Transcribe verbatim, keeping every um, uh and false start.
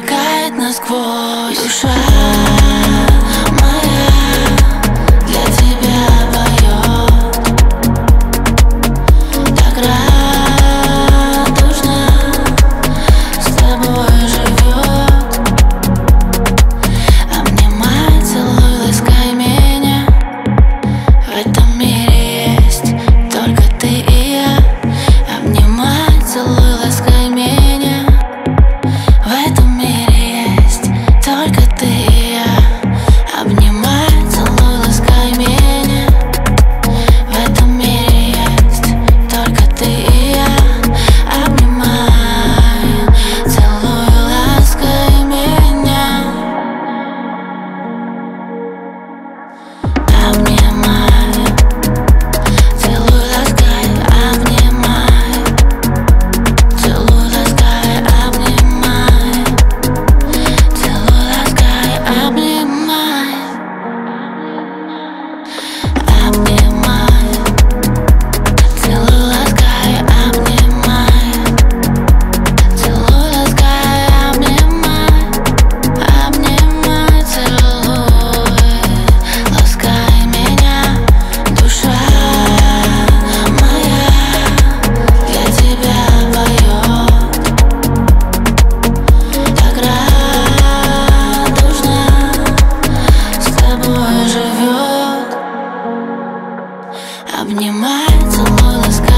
проникает насквозь. Душа моя для тебя поет, так радужно с тобой живет. Обнимай, целуй, ласкай меня. В этом мире есть только ты и я. Обнимай, целуй, ласкай меня. В этом мире есть только ты и я. Обнимай, целуй, ласкай меня. В этом мире есть только ты и я. Обнимай, целуй, ласкай меня. Обнимай, целуй, ласкай, обнимай. Целуй, ласкай, обнимай. Целуй, ласкай, обнимай. Обнимай. Целуй, ласкай, обнимай. Целуй, ласкай, обнимай. Обнимай, целуй, ласкай меня. Душа моя для тебя поет, так радужно с тобой живет. Обнимай, целуй, ласкай.